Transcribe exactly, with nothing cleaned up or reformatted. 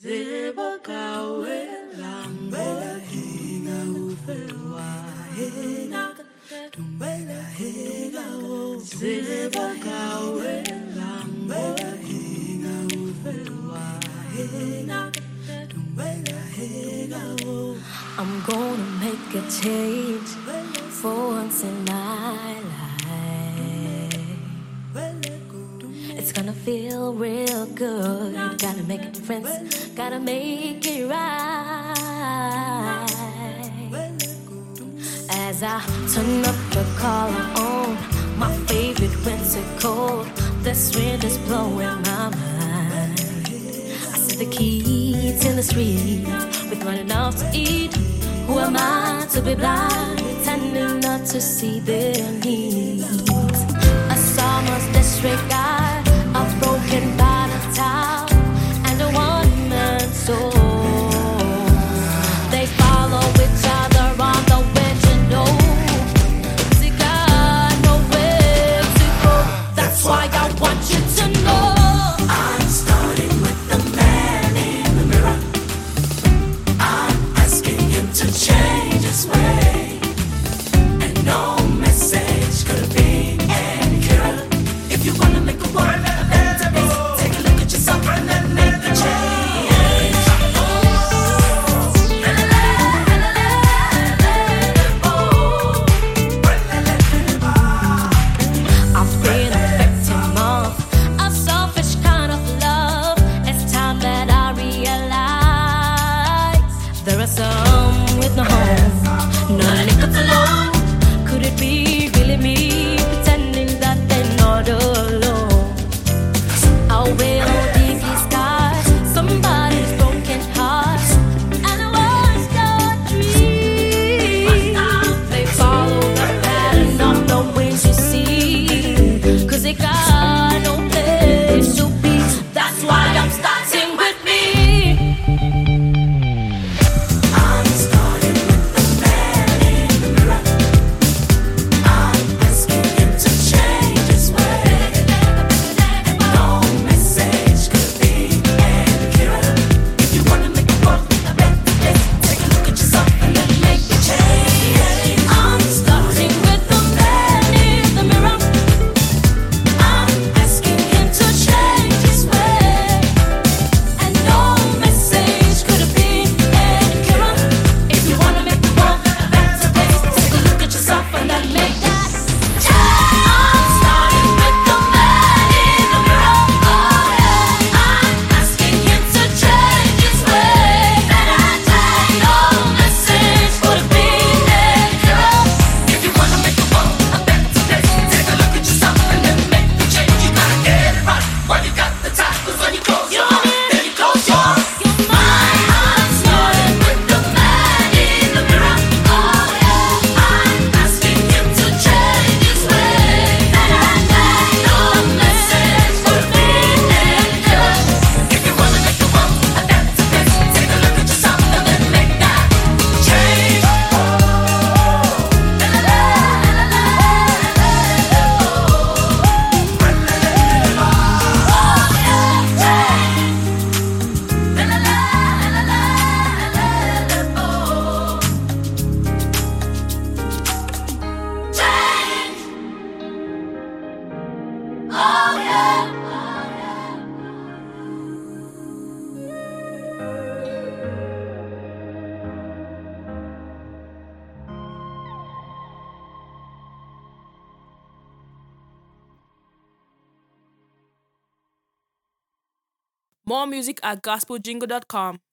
I'm gonna make a change for once in my life. It's gonna feel real good. Gotta make a difference, gotta make it right. As I turn up the collar on my favorite winter coat, this wind is blowing my mind. I see the kids in the street with not enough to eat. Who am I to be blind, pretending not to see their needs? A summer's disregard, a broken bottle top, and a one-man soul. They follow each other on the wind, you know. They got nowhere to go. That's why I want you to know. I'm starting with the man in the mirror. I'm asking him to change his way, and no message could be any clearer. If you wanna make a world a better place, take a look at yourself and then make the change. I've been a victim of a selfish kind of love. It's time that I realize there are some with no home, not a nickel alone. Could it be really me pretending that they're not alone? I will deep disguise somebody's broken heart, and it was your dream. They follow the pattern of the ways you see, 'cause they got no place to be. That's why I'm starting with me. I'm starting with the man in the mirror. I'm asking him to change his way, and no message could be any clearer. If you wanna make the world a better place, take a look at yourself and then make the change. I'm starting with the man in the mirror. I'm asking him to change his way, And no message could have been any clearer. if you wanna make the world a better place, take a look at yourself and then make that change. I'm starting with the man in the mirror. Oh yeah, I'm asking him to change his way, and I take no message could have been any clearer. If you wanna make the world a better place, take a look at yourself and then make the change. You gotta get it right while you got the time, 'cause when you close your eyes, then you close your eyes. I'm starting with the man in the mirror. Oh yeah, I'm asking him to change his way, and I take no message could be any clearer. If you wanna make the world a better place, take a look at yourself and then make that change. More music at gospel jingle dot com.